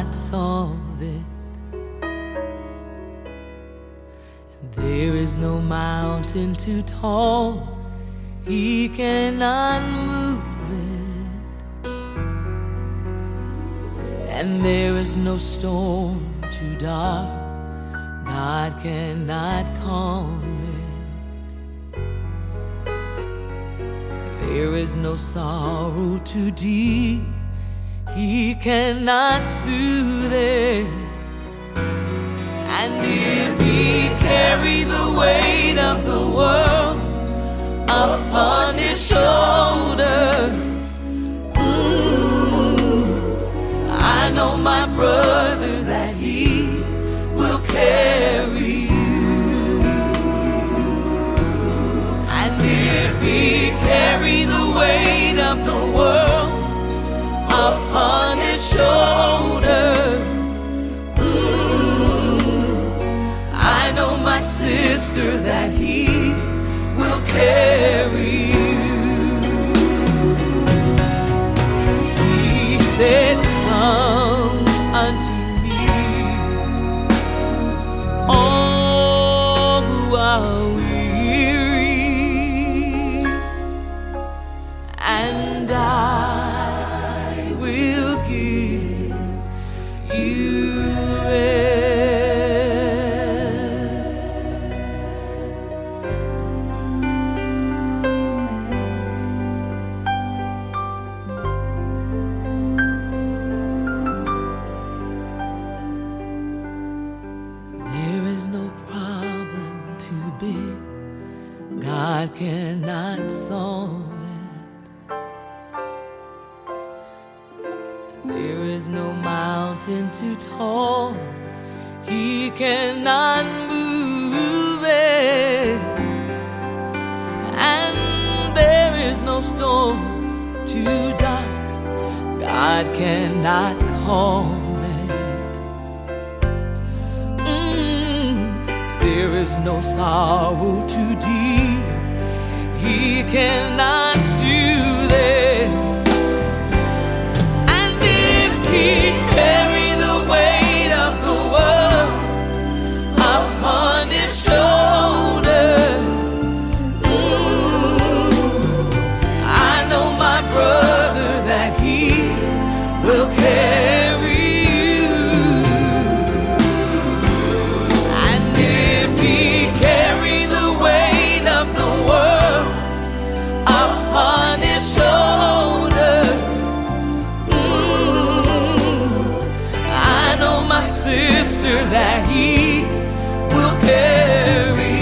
cannot solve it. And there is no mountain too tall He cannot move it. And there is no storm too dark God cannot calm it. There is no sorrow too deep He cannot soothe it. And if He carry the weight of the world upon His shoulders, I know my brother that He will carry you. And if He carry the weight of the world upon His shoulders, I know my sister that He will carry you. He said, come unto me, all who are weary, and I will give you rest. There is no problem too big God cannot solve it. There is no mountain too tall He cannot move it. And there is no storm too dark God cannot calm it. There is no sorrow too deep He cannot soothe it. And if He carry the weight of the world upon His shoulders, I know my brother that He will carry you. And if He carry the weight of the world upon His shoulders, I know my sister that He will carry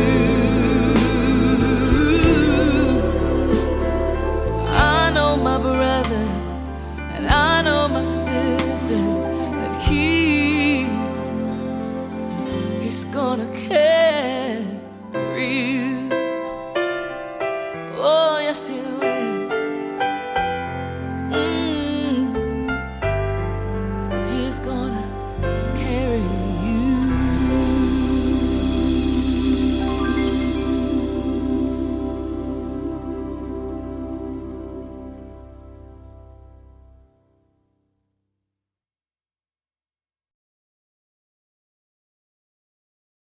you. I know my brother and I know my sister that He is gonna carry you. Oh, yes, He will. He's gonna carry you.